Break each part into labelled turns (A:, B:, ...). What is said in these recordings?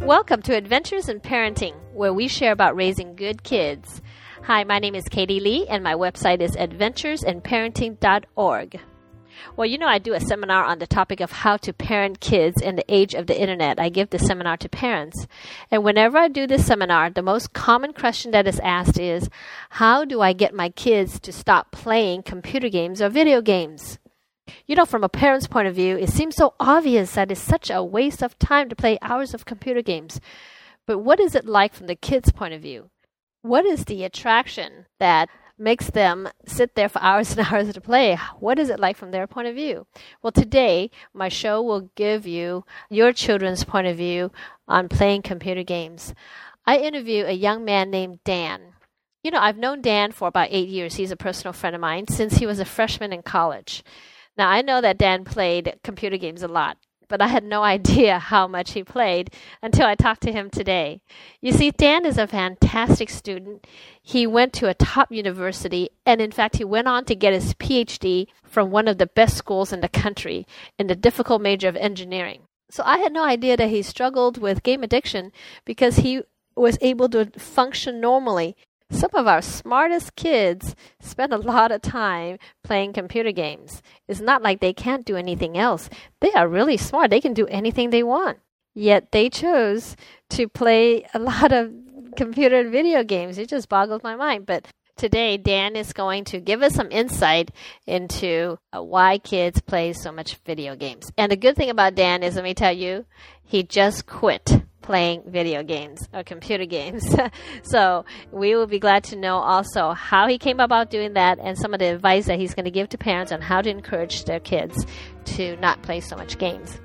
A: Welcome to Adventures in Parenting, where we share about raising good kids. Hi, my name is Katie Lee, and my website is adventuresinparenting.org. Well, I do a seminar on the topic of how to parent kids in the age of the internet. I give this seminar to parents. And whenever I do this seminar, the most common question that is asked is, how do I get my kids to stop playing computer games or video games? From a parent's point of view, it seems so obvious that it's such a waste of time to play hours of computer games. But what is it like from the kid's point of view? What is the attraction that makes them sit there for hours and hours to play? What is it like from their point of view? Well, today, my show will give you your children's point of view on playing computer games. I interview a young man named Dan. I've known Dan for about 8 years. He's a personal friend of mine since he was a freshman in college. Now, I know that Dan played computer games a lot, but I had no idea how much he played until I talked to him today. You see, Dan is a fantastic student. He went to a top university, and in fact, he went on to get his PhD from one of the best schools in the country in the difficult major of engineering. So I had no idea that he struggled with game addiction because he was able to function normally. Some of our smartest kids spend a lot of time playing computer games. It's not like they can't do anything else. They are really smart. They can do anything they want. Yet they chose to play a lot of computer and video games. It just boggles my mind. But today, Dan is going to give us some insight into why kids play so much video games. And the good thing about Dan is, let me tell you, he just quit playing video games or computer games. So we will be glad to know also how he came about doing that and some of the advice that he's going to give to parents on how to encourage their kids to not play so much games.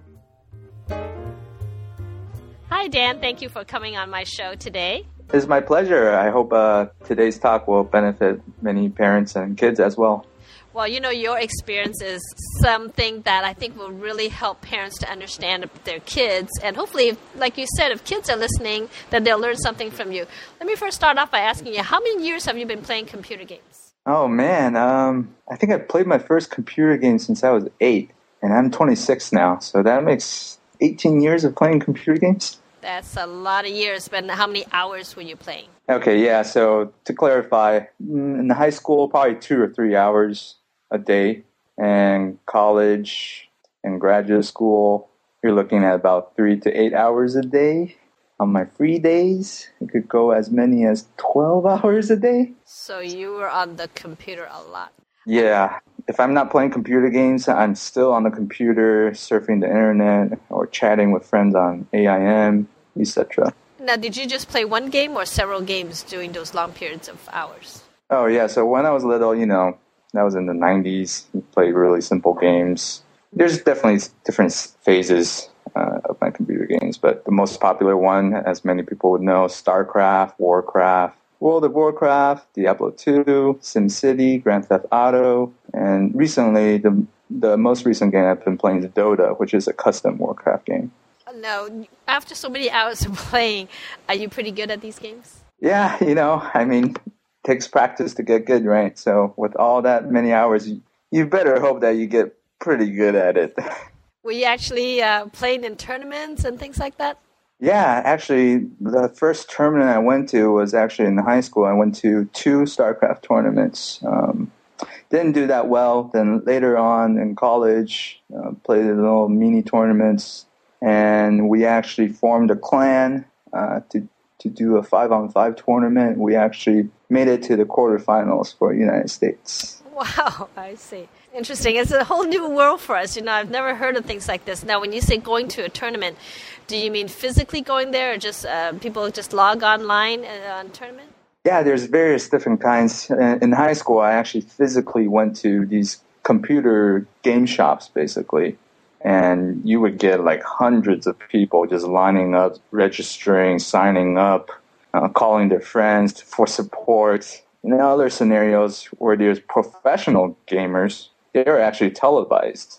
A: Hi, Dan. Thank you for coming on my show today.
B: It's my pleasure. I hope today's talk will benefit many parents and kids as well.
A: Well, your experience is something that I think will really help parents to understand their kids. And hopefully, like you said, if kids are listening, then they'll learn something from you. Let me first start off by asking you, how many years have you been playing computer games?
B: Oh, man. I think I played my first computer game since I was 8, and I'm 26 now. So that makes 18 years of playing computer games.
A: That's a lot of years, but how many hours were you playing?
B: Okay, yeah. So to clarify, in high school, probably 2 or 3 hours a day, and college and graduate school, you're looking at about 3 to 8 hours a day. On my free days, it could go as many as 12 hours a day.
A: So you were on the computer a lot.
B: Yeah. If I'm not playing computer games, I'm still on the computer, surfing the internet, or chatting with friends on AIM, etc.
A: Now, did you just play one game or several games during those long periods of hours?
B: Oh, yeah. So when I was little, that was in the 90s. We played really simple games. There's definitely different phases of my computer games, but the most popular one, as many people would know, StarCraft, Warcraft, World of Warcraft, Diablo 2, SimCity, Grand Theft Auto, and recently, the most recent game I've been playing is Dota, which is a custom Warcraft game.
A: Now, after so many hours of playing, are you pretty good at these games?
B: Yeah, takes practice to get good, right? So with all that many hours, you better hope that you get pretty good at it.
A: Were you actually playing in tournaments and things like that?
B: Yeah, actually, the first tournament I went to was actually in high school. I went to 2 StarCraft tournaments. Didn't do that well. Then later on in college, played in little mini tournaments, and we actually formed a clan to do a 5-on-5 tournament. We actually made it to the quarterfinals for the United States.
A: Wow, I see. Interesting. It's a whole new world for us. I've never heard of things like this. Now, when you say going to a tournament, do you mean physically going there or just people just log online on a tournament?
B: Yeah, there's various different kinds. In high school, I actually physically went to these computer game shops, basically. And you would get like hundreds of people just lining up, registering, signing up, calling their friends for support. In other scenarios where there's professional gamers, they're actually televised.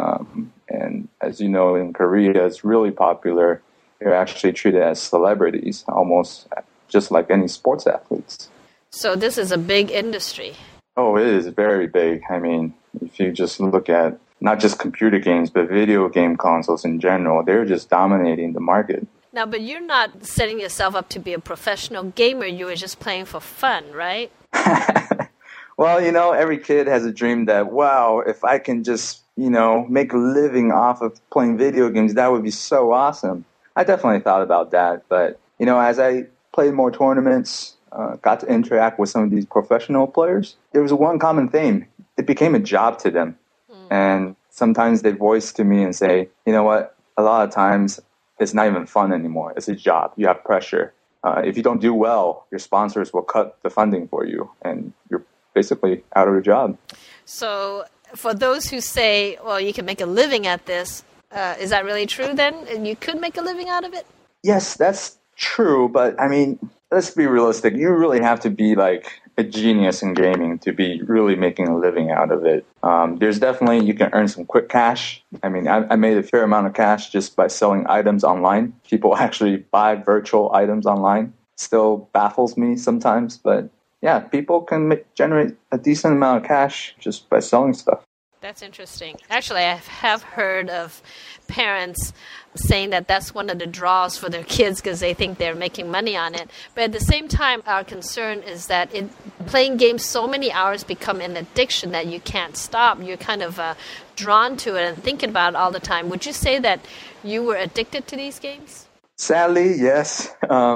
B: And as you know, in Korea, it's really popular. They're actually treated as celebrities, almost just like any sports athletes.
A: So this is a big industry.
B: Oh, it is very big. If you just look at not just computer games, but video game consoles in general, they're just dominating the market.
A: Now, but you're not setting yourself up to be a professional gamer. You were just playing for fun, right?
B: Well, every kid has a dream that, wow, if I can just, make a living off of playing video games, that would be so awesome. I definitely thought about that. But, as I played more tournaments, got to interact with some of these professional players, there was one common theme. It became a job to them. And sometimes they voice to me and say, you know what, a lot of times it's not even fun anymore. It's a job. You have pressure. If you don't do well, your sponsors will cut the funding for you, and you're basically out of a job.
A: So for those who say, well, you can make a living at this, is that really true then? And you could make a living out of it?
B: Yes, that's true. But, let's be realistic. You really have to be like a genius in gaming to be really making a living out of it. There's definitely, you can earn some quick cash. I made a fair amount of cash just by selling items online. People actually buy virtual items online. Still baffles me sometimes, but yeah, people can generate a decent amount of cash just by selling stuff.
A: That's interesting. Actually, I have heard of parents saying that that's one of the draws for their kids because they think they're making money on it. But at the same time, our concern is that playing games so many hours become an addiction that you can't stop. You're kind of drawn to it and thinking about it all the time. Would you say that you were addicted to these games?
B: Sadly, yes.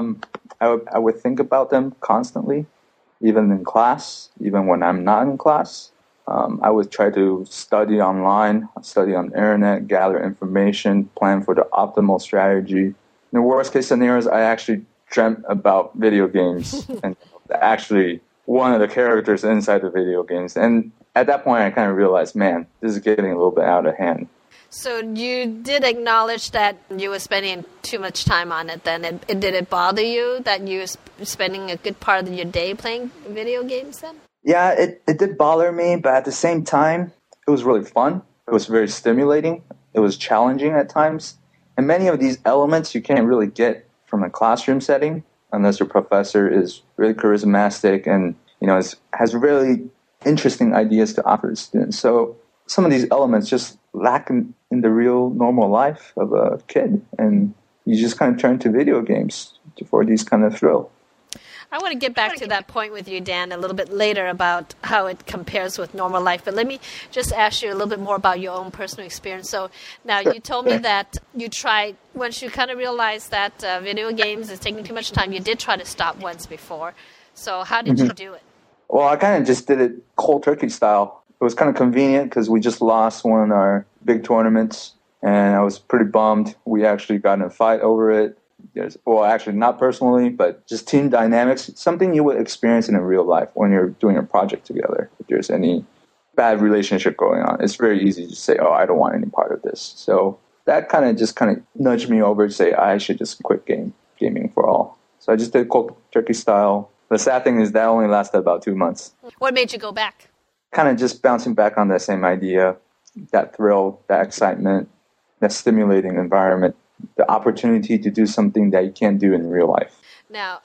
B: I would think about them constantly, even in class, even when I'm not in class. I would try to study online, study on the internet, gather information, plan for the optimal strategy. In the worst case scenarios, I actually dreamt about video games and actually one of the characters inside the video games. And at that point, I kind of realized, man, this is getting a little bit out of hand.
A: So you did acknowledge that you were spending too much time on it then. Did it bother you that you were spending a good part of your day playing video games then?
B: Yeah, it did bother me, but at the same time, it was really fun. It was very stimulating. It was challenging at times. And many of these elements you can't really get from a classroom setting unless your professor is really charismatic and, has really interesting ideas to offer the students. So some of these elements just lack in the real normal life of a kid. And you just kind of turn to video games for these kind of thrill.
A: I want to get back to that point with you, Dan, a little bit later about how it compares with normal life. But let me just ask you a little bit more about your own personal experience. So now you told me that you tried, once you kind of realized that video games is taking too much time, you did try to stop once before. So how did you do it?
B: Well, I kind of just did it cold turkey style. It was kind of convenient because we just lost one of our big tournaments, and I was pretty bummed. We actually got in a fight over it. Actually not personally, but just team dynamics, something you would experience in a real life when you're doing a project together. If there's any bad relationship going on, it's very easy to say, oh, I don't want any part of this. So that kind of nudged me over to say I should just quit gaming for all. So I just did cold turkey style. The sad thing is that only lasted about 2 months.
A: What made you go back?
B: Kind of just bouncing back on that same idea, that thrill, that excitement, that stimulating environment. The opportunity to do something that you can't do in real life.
A: Now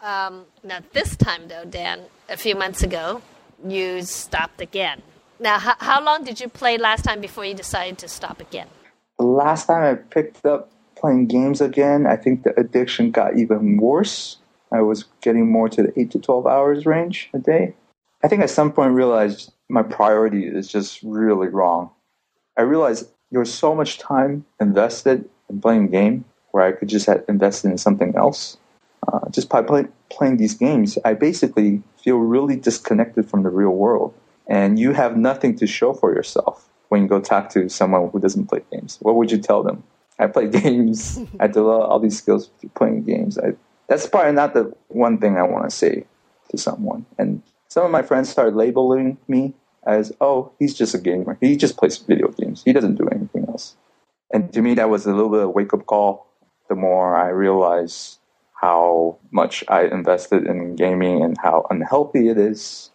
A: this time, though, Dan, a few months ago, you stopped again. Now, how long did you play last time before you decided to stop again?
B: The last time I picked up playing games again, I think the addiction got even worse. I was getting more to the 8 to 12 hours range a day. I think at some point realized my priority is just really wrong. I realized there was so much time invested in playing a game where I could just have invested in something else. Just by playing these games, I basically feel really disconnected from the real world. And you have nothing to show for yourself when you go talk to someone who doesn't play games. What would you tell them? I play games. I develop all these skills through playing games. That's probably not the one thing I want to say to someone. And some of my friends started labeling me as, oh, he's just a gamer. He just plays video games. He doesn't do anything else. And to me, that was a little bit of a wake-up call. The more I realized how much I invested in gaming and how unhealthy it is,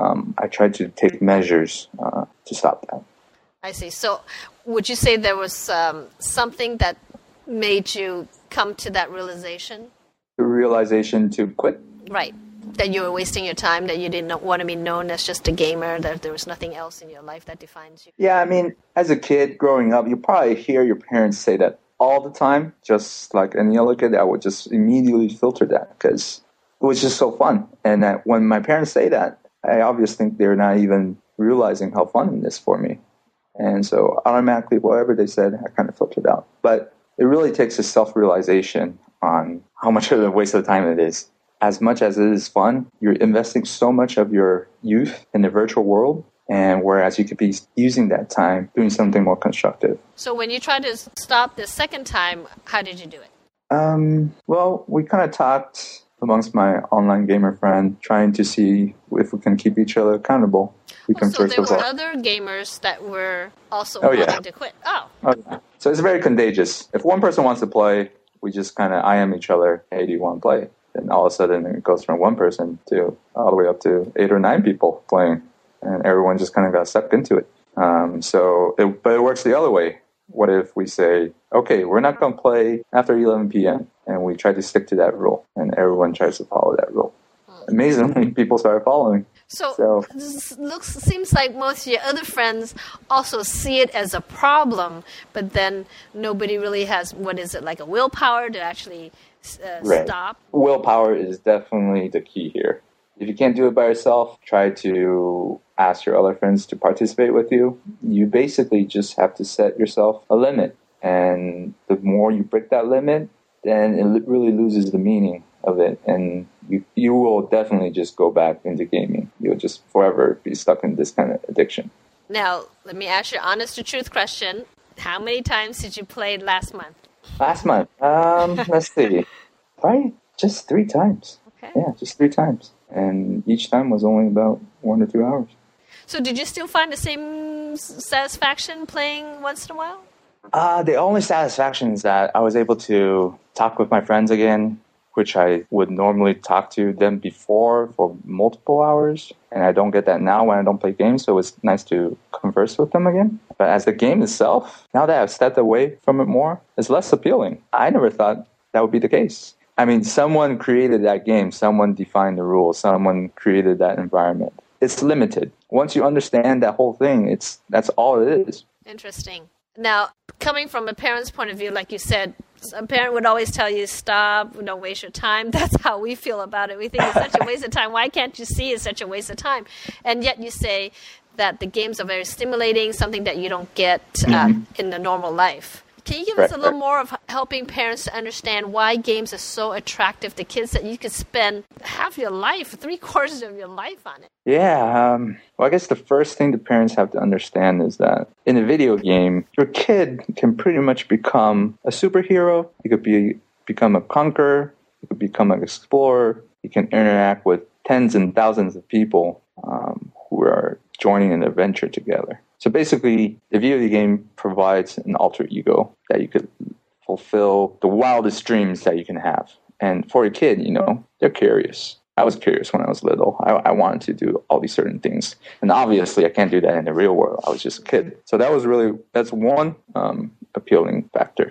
B: I tried to take measures to stop that.
A: I see. So would you say there was something that made you come to that realization?
B: The realization to quit?
A: Right. That you were wasting your time, that you didn't want to be known as just a gamer, that there was nothing else in your life that defines you.
B: Yeah, as a kid growing up, you probably hear your parents say that all the time, just like any other kid, I would just immediately filter that because it was just so fun. And when my parents say that, I obviously think they're not even realizing how fun it is for me. And so automatically, whatever they said, I kind of filtered out. But it really takes a self-realization on how much of a waste of time it is. As much as it is fun, you're investing so much of your youth in the virtual world, and whereas you could be using that time doing something more constructive.
A: So when you tried to stop the second time, how did you do it?
B: Well, we kind of talked amongst my online gamer friend, trying to see if we can keep each other accountable.
A: So there were other gamers that were also wanting to quit. Oh,
B: yeah. So it's very contagious. If one person wants to play, we just kind of IM each other, hey, do you want to play? Then all of a sudden it goes from one person to all the way up to 8 or 9 people playing. And everyone just kind of got sucked into it. But it works the other way. What if we say, okay, we're not going to play after 11 p.m. and we try to stick to that rule, and everyone tries to follow that rule. Amazingly, people start following.
A: So seems like most of your other friends also see it as a problem, but then nobody really has, like a willpower to actually stop?
B: Willpower is definitely the key here. If you can't do it by yourself, try to ask your other friends to participate with you. You basically just have to set yourself a limit. And the more you break that limit, then it really loses the meaning of it. And you will definitely just go back into gaming. You'll just forever be stuck in this kind of addiction.
A: Now, let me ask you an honest-to-truth question. How many times did you play last month?
B: Last month? Let's see. Probably just 3 times.
A: Okay.
B: Yeah, just 3 times. And each time was only about 1 to 2 hours.
A: So did you still find the same satisfaction playing once in a while?
B: The only satisfaction is that I was able to talk with my friends again, which I would normally talk to them before for multiple hours. And I don't get that now when I don't play games, so it's nice to converse with them again. But as the game itself, now that I've stepped away from it more, it's less appealing. I never thought that would be the case. I mean, someone created that game, someone defined the rules, someone created that environment. It's limited. Once you understand that whole thing, that's all it is.
A: Interesting. Now, coming from a parent's point of view, like you said, a parent would always tell you, stop, don't waste your time. That's how we feel about it. We think it's such a waste of time. Why can't you see it's such a waste of time? And yet you say that the games are very stimulating, something that you don't get in the normal life. Can you give us a little more of helping parents to understand why games are so attractive to kids that you could spend half your life, 3/4 of your life on it?
B: Yeah. Well, I guess the first thing the parents have to understand is that in a video game, your kid can pretty much become a superhero. He could become a conqueror. He could become an explorer. He can interact with tens and thousands of people who are joining an adventure together. So basically, the video game provides an alter ego that you could fulfill the wildest dreams that you can have. And for a kid, they're curious. I was curious when I was little. I wanted to do all these certain things. And obviously, I can't do that in the real world. I was just a kid. So that's one appealing factor.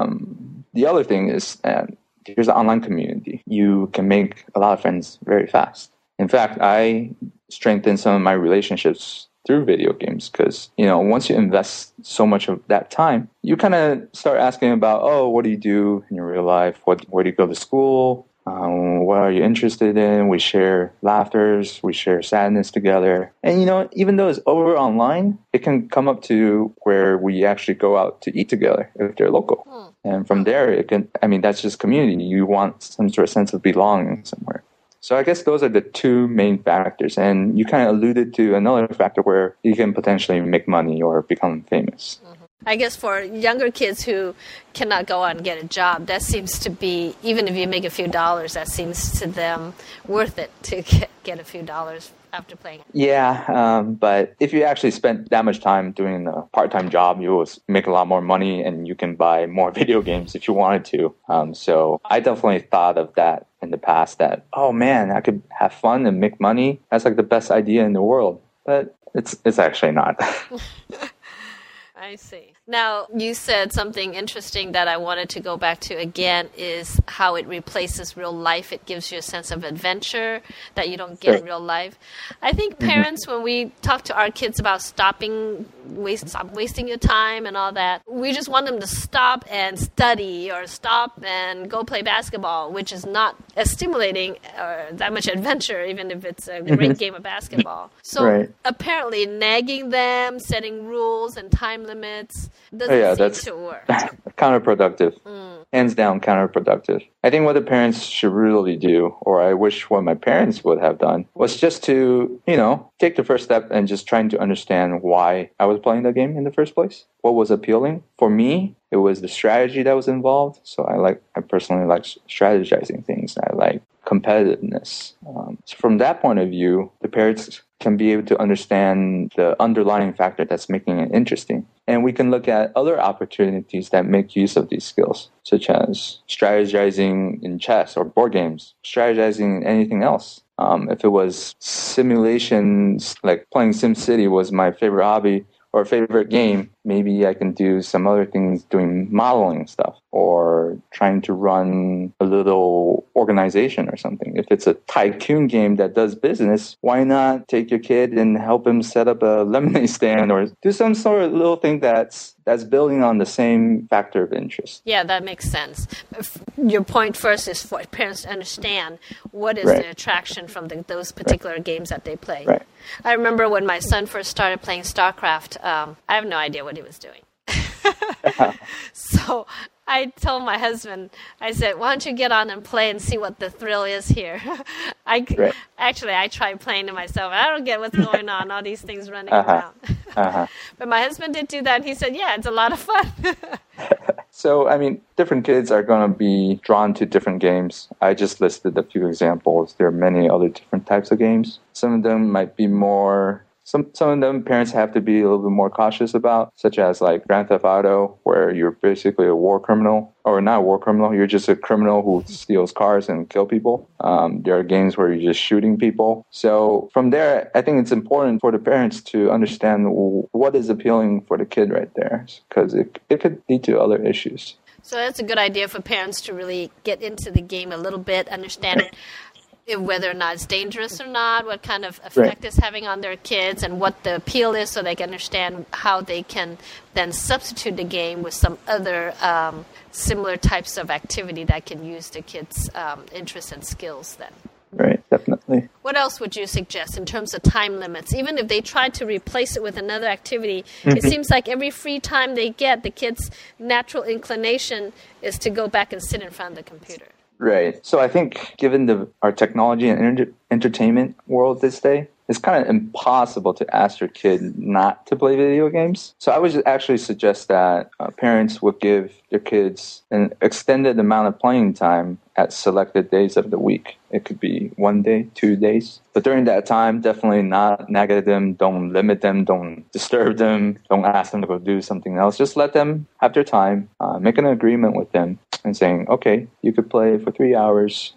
B: The other thing is there's an online community. You can make a lot of friends very fast. In fact, I strengthened some of my relationships through video games because, once you invest so much of that time, you kind of start asking about, what do you do in your real life? Where do you go to school? What are you interested in? We share laughters, we share sadness together. And, even though it's over online, it can come up to where we actually go out to eat together if they're local. And from there, that's just community. You want some sort of sense of belonging somewhere. So I guess those are the 2 main factors. And you kind of alluded to another factor where you can potentially make money or become famous.
A: Mm-hmm. I guess for younger kids who cannot go out and get a job, that seems to be, even if you make a few dollars, that seems to them worth it to get a few dollars after playing.
B: Yeah, but if you actually spent that much time doing a part-time job, you will make a lot more money and you can buy more video games if you wanted to. So I definitely thought of that in the past that, oh man, I could have fun and make money. That's like the best idea in the world. But it's actually not.
A: I see. Now, you said something interesting that I wanted to go back to again is how it replaces real life. It gives you a sense of adventure that you don't get in real life. I think parents, when we talk to our kids about stop wasting your time and all that, we just want them to stop and study or stop and go play basketball, which is not as stimulating or that much adventure, even if it's a great game of basketball. So apparently nagging them, setting rules and time limits, doesn't seem to work.
B: Counterproductive. Hands down counterproductive. I think what the parents should really do, or I wish what my parents would have done, was just to, take the first step and just trying to understand why I was playing the game in the first place. What was appealing? For me, it was the strategy that was involved. So I personally like strategizing things. I like competitiveness. So from that point of view, the parents can be able to understand the underlying factor that's making it interesting. And we can look at other opportunities that make use of these skills, such as strategizing in chess or board games, strategizing in anything else. If it was simulations, like playing SimCity was my favorite hobby or favorite game, maybe I can do some other things doing modeling stuff or trying to run a little organization or something. If it's a tycoon game that does business, why not take your kid and help him set up a lemonade stand or do some sort of little thing that's building on the same factor of interest.
A: Yeah, that makes sense. Your point first is for parents to understand what is the attraction from those particular games that they play.
B: Right.
A: I remember when my son first started playing StarCraft, I have no idea what he was doing. So I told my husband, I said, why don't you get on and play and see what the thrill is here? Actually, I tried playing it myself. I don't get what's going on, all these things running around. But my husband did do that. And he said, yeah, it's a lot of fun.
B: So, different kids are going to be drawn to different games. I just listed a few examples. There are many other different types of games. Some of them might be more... Some of them parents have to be a little bit more cautious about, such as like Grand Theft Auto, where you're basically a war criminal, or not a war criminal, you're just a criminal who steals cars and kill people. There are games where you're just shooting people. So from there, I think it's important for the parents to understand what is appealing for the kid right there, because it could lead to other issues.
A: So that's a good idea for parents to really get into the game a little bit, understand whether or not it's dangerous or not, what kind of effect it's having on their kids, and what the appeal is, so they can understand how they can then substitute the game with some other similar types of activity that can use the kids' interests and skills then.
B: Right, definitely.
A: What else would you suggest in terms of time limits? Even if they try to replace it with another activity, it seems like every free time they get, the kids' natural inclination is to go back and sit in front of the computer.
B: Right. So I think given our technology and entertainment world this day, it's kind of impossible to ask your kid not to play video games. So I would actually suggest that parents would give their kids an extended amount of playing time at selected days of the week. It could be 1 day, 2 days. But during that time, definitely not nag them, don't limit them, don't disturb them, don't ask them to go do something else. Just let them have their time, make an agreement with them and saying, okay, you could play for 3 hours,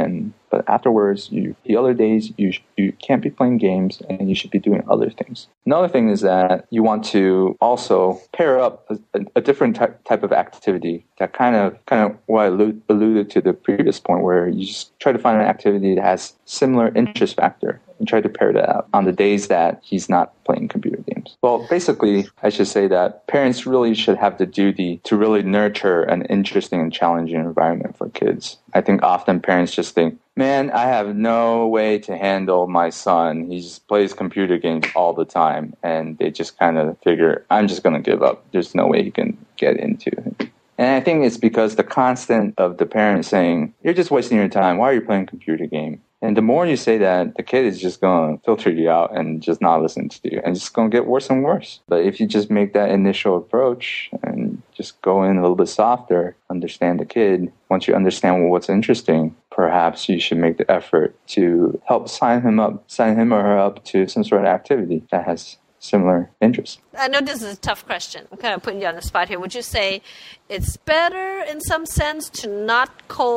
B: but afterwards, the other days, you can't be playing games and you should be doing other things. Another thing is that you want to also pair up a different type of activity that kind of what I alluded to the previous point, where you just try to find an activity that has similar interest factor and try to pair that out on the days that he's not playing computer games. Well, basically, I should say that parents really should have the duty to really nurture an interesting and challenging environment for kids. I think often parents just think, man, I have no way to handle my son. He just plays computer games all the time. And they just kind of figure, I'm just going to give up. There's no way he can get into it. And I think it's because the constant of the parent saying, you're just wasting your time. Why are you playing a computer game? And the more you say that, the kid is just going to filter you out and just not listen to you. And it's going to get worse and worse. But if you just make that initial approach and just go in a little bit softer, understand the kid, once you understand what's interesting, perhaps you should make the effort to help sign him or her up to some sort of activity that has similar interests.
A: I know this is a tough question. I'm kind of putting you on the spot here. Would you say it's better in some sense to not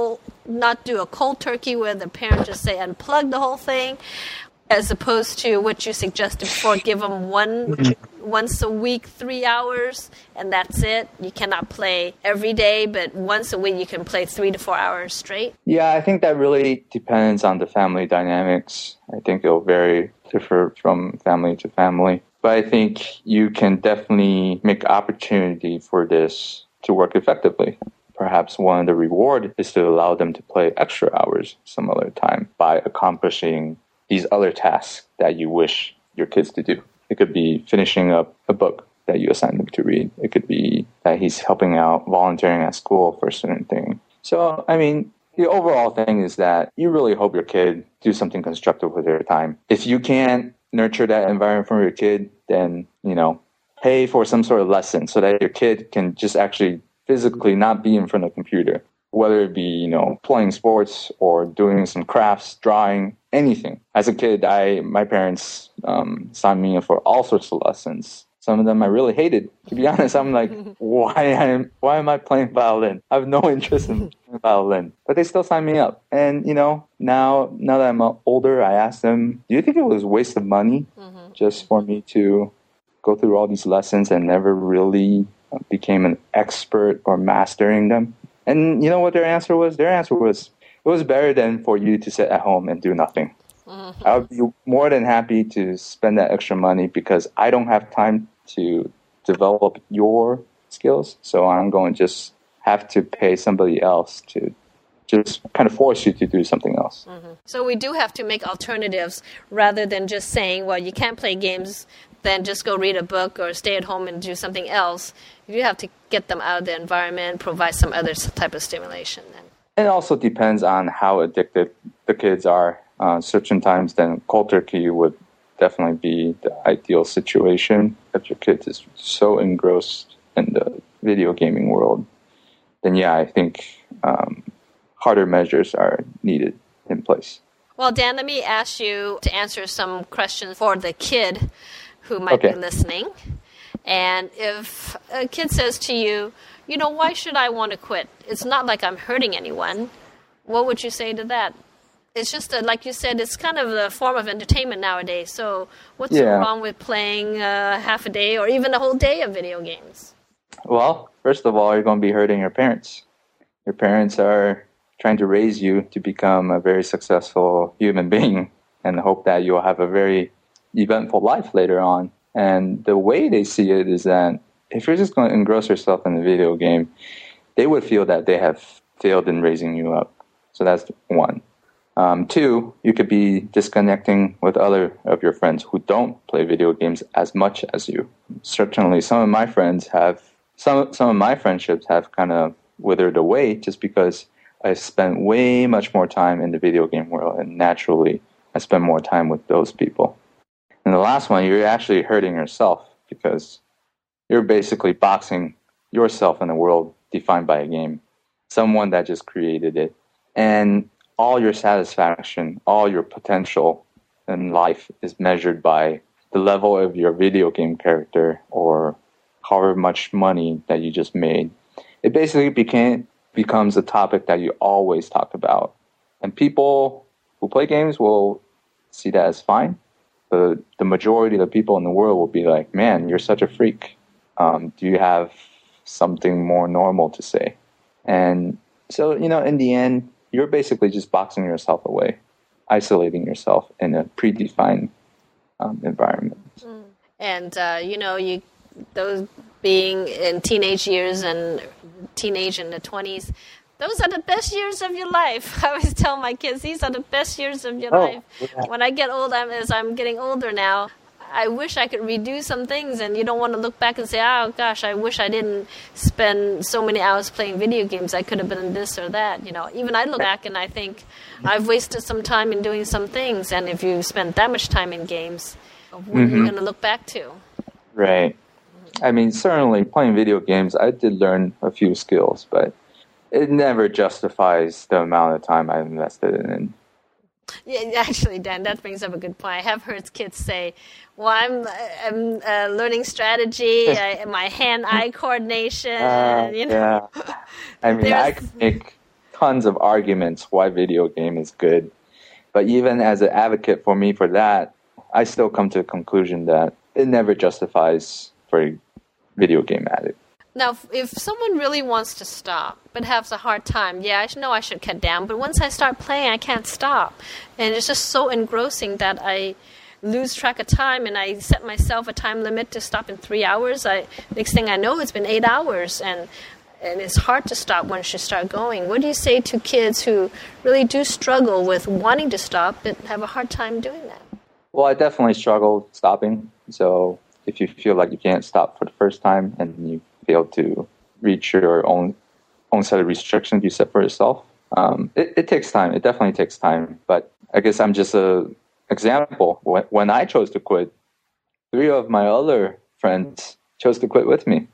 A: do a cold turkey where the parent just say unplug the whole thing, as opposed to what you suggested before, give them one once a week, 3 hours, and that's it. You cannot play every day, but once a week you can play 3 to 4 hours straight.
B: Yeah, I think that really depends on the family dynamics. I think it'll differ from family to family. But I think you can definitely make opportunity for this to work effectively. Perhaps one of the reward is to allow them to play extra hours some other time by accomplishing these other tasks that you wish your kids to do. It could be finishing up a book that you assign them to read. It could be that he's helping out, volunteering at school for a certain thing. So, I mean, the overall thing is that you really hope your kid do something constructive with their time. If you can't nurture that environment for your kid, then, pay for some sort of lesson so that your kid can just actually physically not be in front of a computer, whether it be, playing sports or doing some crafts, drawing, anything. As a kid, my parents signed me up for all sorts of lessons. Some of them I really hated. To be honest, I'm like, why am I playing violin? I have no interest in playing violin. But they still signed me up. And, now that I'm older, I asked them, do you think it was a waste of money just for me to go through all these lessons and never really became an expert or mastering them? And you know what their answer was? Their answer was, it was better than for you to sit at home and do nothing. I would be more than happy to spend that extra money because I don't have time to develop your skills. So I'm going to just have to pay somebody else to just kind of force you to do something else.
A: So we do have to make alternatives rather than just saying, well, you can't play games, then just go read a book or stay at home and do something else. You have to get them out of the environment, provide some other type of stimulation.
B: It also depends on how addicted the kids are. Certain times, then cold turkey would definitely be the ideal situation. If your kid is so engrossed in the video gaming world, then yeah, I think harder measures are needed in place.
A: Well, Dan, let me ask you to answer some questions for the kid who might be listening. And if a kid says to you, why should I want to quit? It's not like I'm hurting anyone. What would you say to that? It's just, like you said, it's kind of a form of entertainment nowadays. So what's wrong with playing half a day or even a whole day of video games?
B: Well, first of all, you're going to be hurting your parents. Your parents are trying to raise you to become a very successful human being and hope that you'll have a very eventful life later on. And the way they see it is that if you're just going to engross yourself in the video game, they would feel that they have failed in raising you up. So that's one. Two, you could be disconnecting with other of your friends who don't play video games as much as you. Certainly, some of my friendships have kind of withered away just because I spent way much more time in the video game world, and naturally, I spend more time with those people. And the last one, you're actually hurting yourself because you're basically boxing yourself in a world defined by a game, someone that just created it. And all your satisfaction, all your potential in life is measured by the level of your video game character or however much money that you just made. It basically becomes a topic that you always talk about. And people who play games will see that as fine. But the majority of the people in the world will be like, man, you're such a freak. Do you have something more normal to say? And so, in the end, you're basically just boxing yourself away, isolating yourself in a predefined environment.
A: And, those being in teenage years and teenage in the 20s, those are the best years of your life. I always tell my kids, these are the best years of your life. Yeah. When I get old, as I'm getting older now, I wish I could redo some things, and you don't want to look back and say, oh, gosh, I wish I didn't spend so many hours playing video games. I could have been this or that. Even I look back and I think I've wasted some time in doing some things, and if you spend that much time in games, what are you going to look back to?
B: Right. I mean, certainly playing video games, I did learn a few skills, but it never justifies the amount of time I invested in.
A: Yeah, actually, Dan, that brings up a good point. I have heard kids say, well, I'm learning strategy, my hand-eye coordination.
B: Yeah. I mean, I could make tons of arguments why video game is good. But even as an advocate for that, I still come to the conclusion that it never justifies for a video game addict.
A: Now, if someone really wants to stop but has a hard time, I know I should cut down, but once I start playing, I can't stop. And it's just so engrossing that I lose track of time, and I set myself a time limit to stop in 3 hours. Next thing I know, it's been 8 hours, and it's hard to stop once you start going. What do you say to kids who really do struggle with wanting to stop but have a hard time doing that?
B: Well, I definitely struggle stopping. So if you feel like you can't stop for the first time and you fail to reach your own set of restrictions you set for yourself, it takes time. It definitely takes time. But I guess I'm just a example. When I chose to quit, 3 of my other friends chose to quit with me.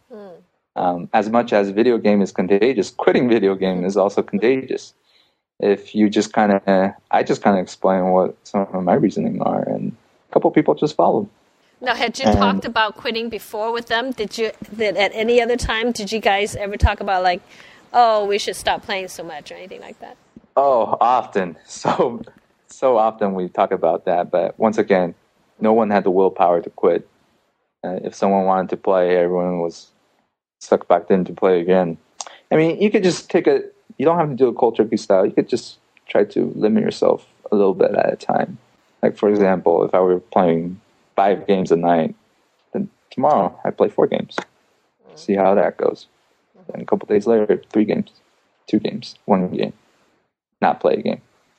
B: As much as video game is contagious, quitting video game is also contagious. If you just I just kind of explain what some of my reasoning are, and a couple people just followed.
A: Now, had you talked about quitting before with them? Did at any other time, did you guys ever talk about like, oh, we should stop playing so much or anything like that?
B: Oh, often. So often we talk about that. But once again, no one had the willpower to quit. If someone wanted to play, everyone was sucked back in to play again. I mean, you could just you don't have to do a cold turkey style. You could just try to limit yourself a little bit at a time. Like, for example, if I were playing 5 games a night, then tomorrow I play 4 games. See how that goes. Then a couple days later, 3 games, 2 games, 1 game. Not play a game.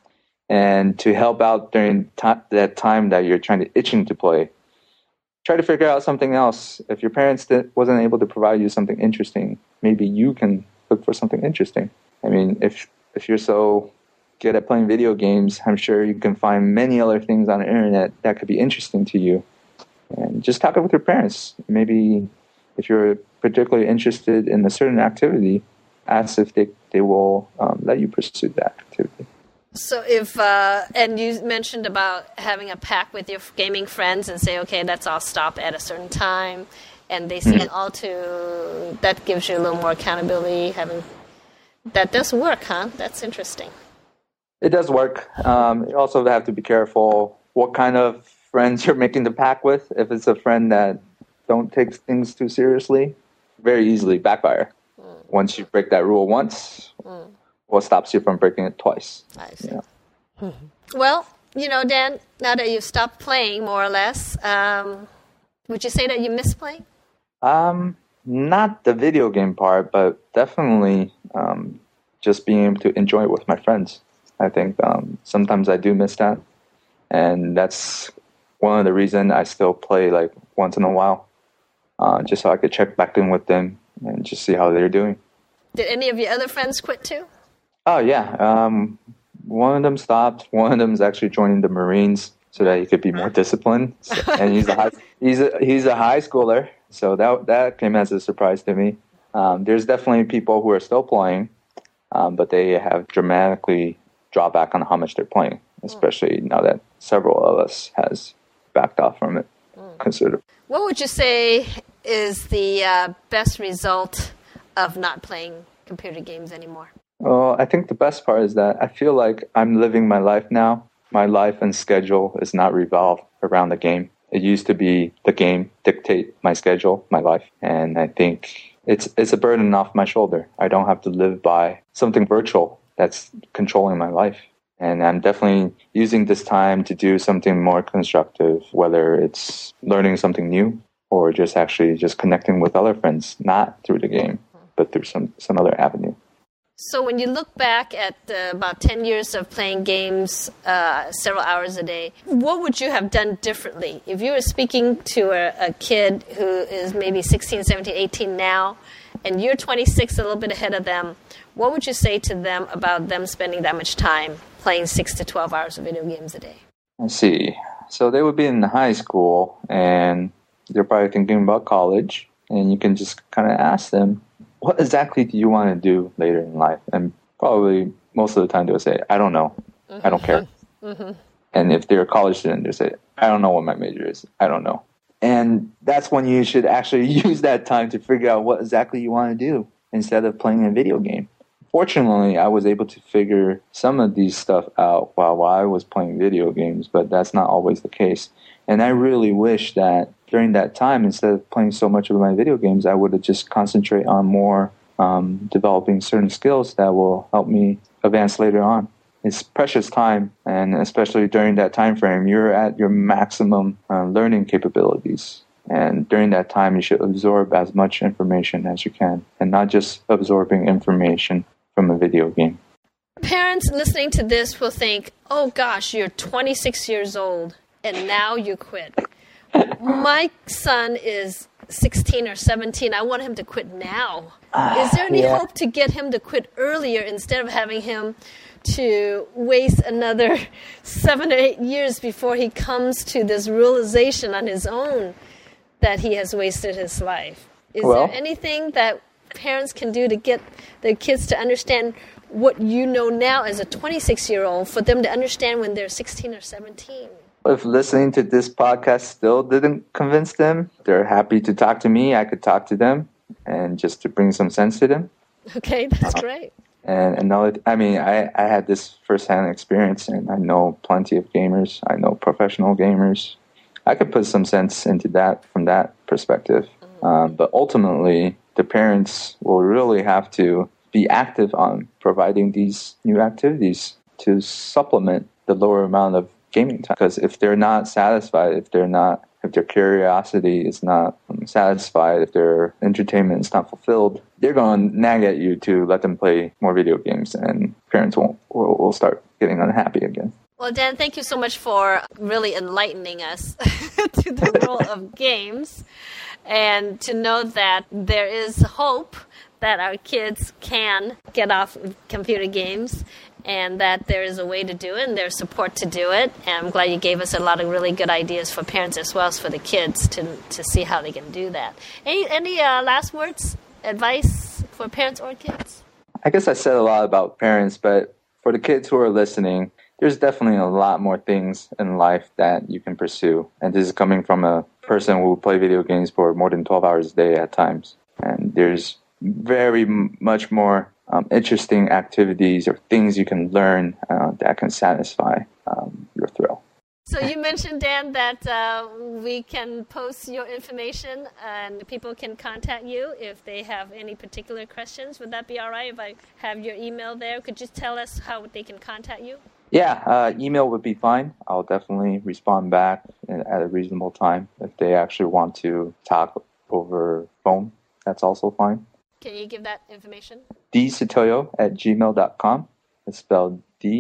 B: And to help out during that time that you're itching to play, try to figure out something else. If your parents wasn't able to provide you something interesting, maybe you can look for something interesting. I mean, if you're so good at playing video games, I'm sure you can find many other things on the internet that could be interesting to you. And just talk with your parents. Maybe if you're particularly interested in a certain activity, ask if they will let you pursue that activity.
A: So and you mentioned about having a pact with your gaming friends and say, okay, let's all stop at a certain time, and they seem all to, that gives you a little more accountability. That does work, huh? That's interesting.
B: It does work. You also have to be careful what kind of friends you're making the pact with. If it's a friend that don't take things too seriously, very easily backfire. Once you break that rule once, what stops you from breaking it twice?
A: I see. Well, Dan, now that you've stopped playing, more or less, would you say that you miss playing?
B: Not the video game part, but definitely just being able to enjoy it with my friends. I think sometimes I do miss that, and that's one of the reasons I still play like once in a while, just so I could check back in with them and just see how they're doing.
A: Did any of your other friends quit too?
B: Oh yeah, one of them stopped. One of them is actually joining the Marines so that he could be more disciplined. And he's a high schooler, so that came as a surprise to me. There's definitely people who are still playing, but they have dramatically dropped back on how much they're playing, especially now that several of us has backed off from it considerably.
A: What would you say is the best result of not playing computer games anymore?
B: Well, I think the best part is that I feel like I'm living my life now. My life and schedule is not revolved around the game. It used to be the game dictate my schedule, my life, and I think it's a burden off my shoulder. I don't have to live by something virtual that's controlling my life. And I'm definitely using this time to do something more constructive, whether it's learning something new or just actually just connecting with other friends, not through the game, but through some other avenue.
A: So when you look back at about 10 years of playing games several hours a day, what would you have done differently? If you were speaking to a kid who is maybe 16, 17, 18 now, and you're 26, a little bit ahead of them, what would you say to them about them spending that much time playing 6 to 12 hours of video games a day?
B: I see. So they would be in high school, and they're probably thinking about college, and you can just kind of ask them, what exactly do you want to do later in life? And probably most of the time they'll say, I don't know. I don't care. And if they're a college student, they'll say, I don't know what my major is. I don't know. And that's when you should actually use that time to figure out what exactly you want to do instead of playing a video game. Fortunately, I was able to figure some of these stuff out while I was playing video games, but that's not always the case. And I really wish that during that time, instead of playing so much of my video games, I would have just concentrate on more developing certain skills that will help me advance later on. It's precious time, and especially during that time frame, you're at your maximum learning capabilities. And during that time, you should absorb as much information as you can, and not just absorbing information from a video game.
A: Parents listening to this will think, oh gosh, you're 26 years old and now you quit. My son is 16 or 17. I want him to quit now. Is there any hope to get him to quit earlier instead of having him to waste another 7 or 8 years before he comes to this realization on his own that he has wasted his life? Is there anything that parents can do to get their kids to understand what you know now as a 26-year-old for them to understand when they're 16 or 17?
B: If listening to this podcast still didn't convince them, they're happy to talk to me. I could talk to them and just to bring some sense to them.
A: Okay, that's great.
B: And another, I had this firsthand experience, and I know plenty of gamers. I know professional gamers. I could put some sense into that from that perspective. But ultimately, the parents will really have to be active on providing these new activities to supplement the lower amount of gaming time. Because if they're not satisfied, if their curiosity is not satisfied, if their entertainment is not fulfilled, they're going to nag at you to let them play more video games, and parents will start getting unhappy again.
A: Well, Dan, thank you so much for really enlightening us to the world of games, and to know that there is hope that our kids can get off computer games, and that there is a way to do it, and there's support to do it. And I'm glad you gave us a lot of really good ideas for parents as well as for the kids to see how they can do that. Any last words, advice for parents or kids?
B: I guess I said a lot about parents, but for the kids who are listening, there's definitely a lot more things in life that you can pursue. And this is coming from a person who play video games for more than 12 hours a day at times. And there's very much more interesting activities or things you can learn that can satisfy your thrill.
A: So you mentioned, Dan, that we can post your information and people can contact you if they have any particular questions. Would that be all right if I have your email there? Could you tell us how they can contact you?
B: Yeah, email would be fine. I'll definitely respond back at a reasonable time. If they actually want to talk over phone, that's also fine.
A: Can you give that information?
B: dsutoyo@gmail.com. It's spelled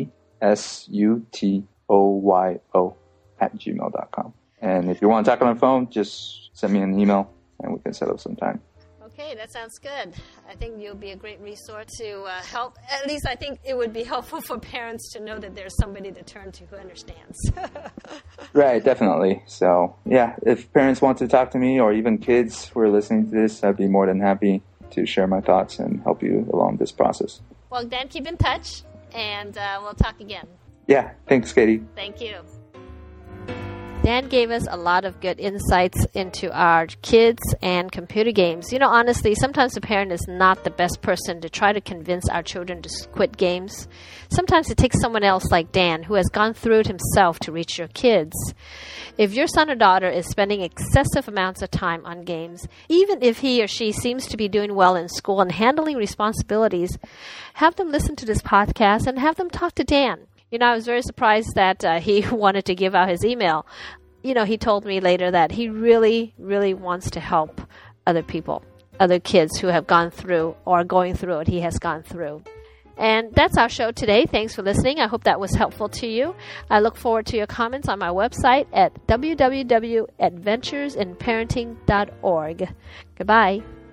B: DSUTOYO@gmail.com. And if you want to talk on the phone, just send me an email and we can set up some time.
A: Okay, that sounds good. I think you'll be a great resource to help. At least I think it would be helpful for parents to know that there's somebody to turn to who understands.
B: Right, definitely. So, yeah, if parents want to talk to me or even kids who are listening to this, I'd be more than happy to share my thoughts and help you along this process.
A: Well, Dan, keep in touch, and we'll talk again.
B: Yeah, thanks, Katie.
A: Thank you. Dan gave us a lot of good insights into our kids and computer games. You know, honestly, sometimes the parent is not the best person to try to convince our children to quit games. Sometimes it takes someone else like Dan, who has gone through it himself, to reach your kids. If your son or daughter is spending excessive amounts of time on games, even if he or she seems to be doing well in school and handling responsibilities, have them listen to this podcast and have them talk to Dan. You know, I was very surprised that he wanted to give out his email. You know, he told me later that he really, really wants to help other people, other kids who have gone through or are going through what he has gone through. And that's our show today. Thanks for listening. I hope that was helpful to you. I look forward to your comments on my website at www.adventuresinparenting.org. Goodbye.